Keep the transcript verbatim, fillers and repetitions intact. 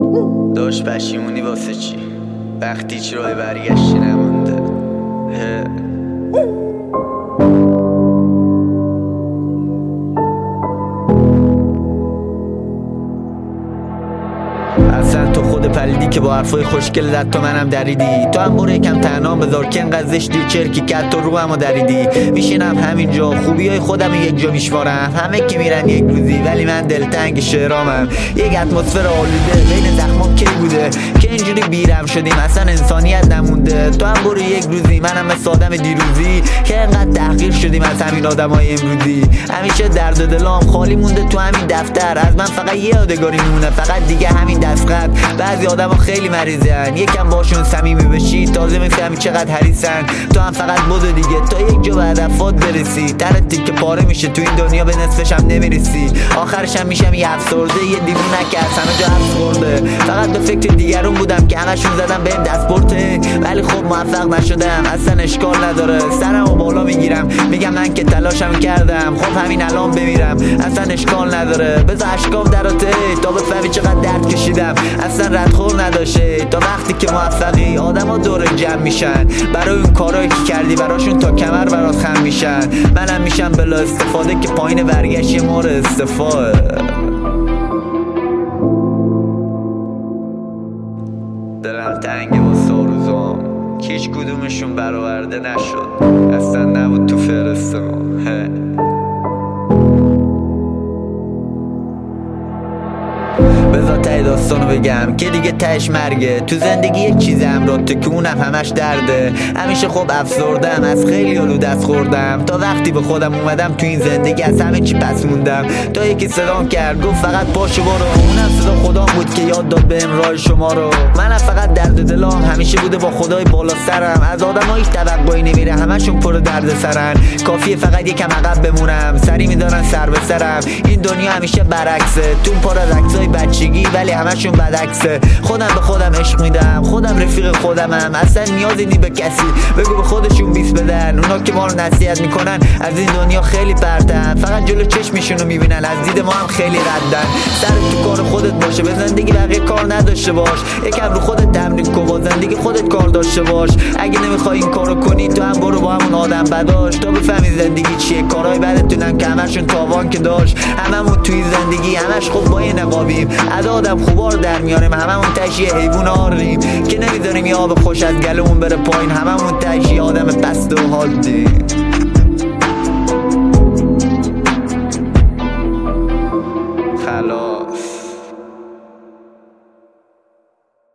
داشت پشیمونی واسه چی؟ وقتی هیچ راه برگشتی نمونده. اصلا تو خود پلیدی که با حرفای خوشگل تو منم دریدی. تو هم برو یکم تنها بذار که انقدر زشتی و چرکی که تو رو همو دریدی. میشینم همینجا خوبی های خودم یک جا میشمارم. همه که میرن یک روزی ولی من دلتنگ شعرامم. یک اتمسفر آلوده بین زخما کی بوده که اینجوری بیرم شدیم اصلا انسانیت نمونده. تو هم برو یک روزی منم مثل آدم دیروزی که انقدر تحقیر شدیم از همین آدمای امروزی. همیشه درد دلام خالی مونده تو همین دفتر. از من فقط یه یادگاری میمونه فقط دیگه همین دستخط. بعضی آدما خیلی مریضن یکم باشون صمیمی بشی تازه میفهمی چقدر حریصن. تو هم فقط بدو دیگه تا یک جا به هدفات برسی. ترت که پاره میشه تو این دنیا به نصفش هم نمیرسی. آخرش هم میشم یه افسرده یه دیوونه که از همه جا حبس خورده. فقط به فکر دیگرون بودم که همشون زدم بهم دستپورته ولی خب موفق نشدم. اصلا اشکال نداره سرمو بالا میگیرم میگم من که تلاشم کردم خب همین الان بمیرم. اصلا اشکال نداره بذار اشکام دراته تا بفهمی چقدر درد کشیدم. اصلا ردخور نداشه تا وقتی که موفقی آدما دور جمع میشن برای اون کارایی که کردی براشون تا کمر برات خم میشن. منم میشم بلا استفاده که پایین برگشت یه مور استفاده. دلم تنگه واسه آرزوام که هیچ کدومشون برآورده نشد. اصلا نبود تو فهرست ما. بذار ته داستانو بگم که دیگه تهش مرگه. تو زندگی یک چیز امراته که اونم همش درده. همیشه خب افسردم از خیلی رو دست خوردم تا وقتی به خودم اومدم تو این زندگی از همه چی پس موندم. تا یکی صدام کرد گفت فقط پاشو برو. اونم صدا خدام بود که یاد داد بهم راه شما رو. منم فقط درد دلام همیشه بوده با خدای بالا سرم. از آدم‌ها هیچ توقعی نمیره همشون پر درد سرن. کافیه فقط یکم عقب بمونم سری میذارن سر به سرم. این دنیا همیشه برعکسه تو پر از عکسای بچگی ولی همشون بدعکسه. خودم به خودم عشق میدم خودم رفیق خودمم. اصلا نیازی نی به کسی بگو به خودشون بیس بدن. اونا که ما رو نصیحت میکنن از این دنیا خیلی پرتن فقط جلو چشمشونو میبینن از دید ما هم خیلی ردن. سر تو کار خودت باشه به زندگی بقیه کار نداشته باش. یکم رو خودت تمرین کن با زندگی خودت کار داشته باش. اگه نمیخوای این کارو کنی تو هم برو با همون آدم بداش تا بفهمی زندگی چیه. کارهای بدتونن که همشون تاوان که داشت. هممون توی زندگی همش خب با یه نقابیم از آدم خوبا رو در میاریم. هممون تشیه حیوان آریم که نمیذاریم یه آب خوش از گلمون بره پایین. هممون تشیه آدم پست و حادی.